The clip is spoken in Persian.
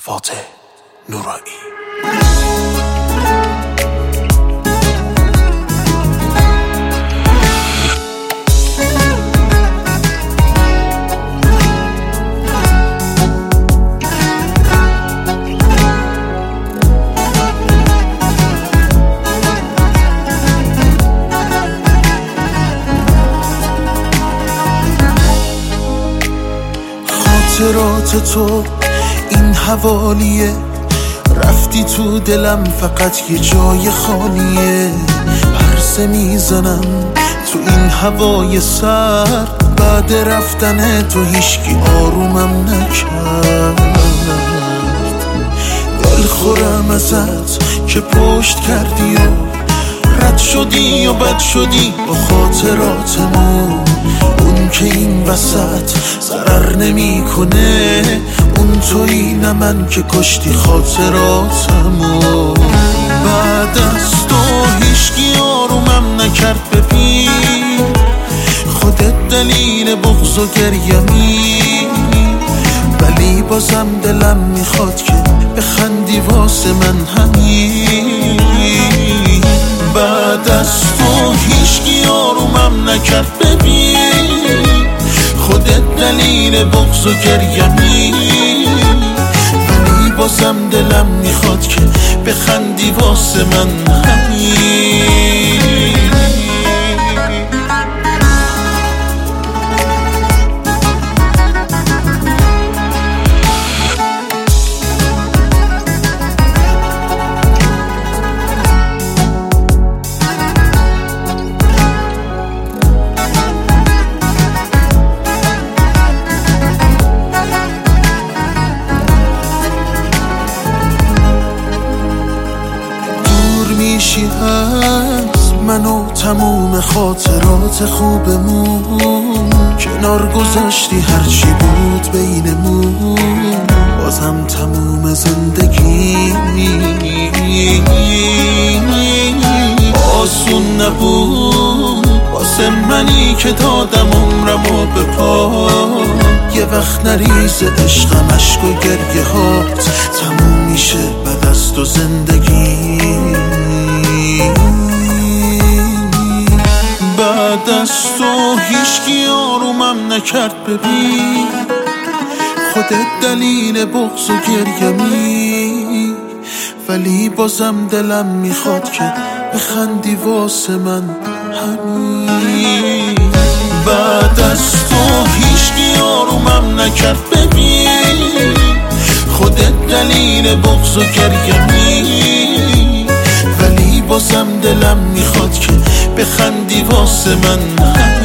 فاتح نورانی. خاطرات تو این حوالیه، رفتی تو دلم فقط یه جای خالیه. پرسه میزنم تو این هوای سرد، بعد رفتن تو هیچکی آرومم نکرد. دل خورم ازت که پشت کردی و رد شدی و بد شدی با خاطراتمون. اون که این وسط ضرر نمی کنه، اون تویی نه من که کشتی خاطراتمو. بعد از تو هیچکی آرومم نکرد، ببین خودت دلیل بغض و گریمی. ولی بازم دلم میخواد که بخندی واسه من همین. بعد از تو هیچکی آرومم نکرد، ببین خودت دلیل بغض و گریمی. ولی بازم دلم میخواد که بخندی واسه من همین. میشی از من و تموم خاطرات خوبمون. کنار گذاشتی هرچی بود بینمون، بازم تموم زندگی آسون نبود واسه منی که دادم عمرمو به پا. یه وقت نریز عشقم عشق و گریه هات، تموم میشه بعد از تو زندگی. بعد از تو هیچکی آرومم نکرد، ببین خودت دلیل بغض و گریمی. ولی بازم دلم میخواد که بخندی واسه من همین. بعد از تو هیچکی آرومم نکرد، ببین خودت دلیل بغض و گریمی. ولی بازم دلم میخواد که بخندی واسه من.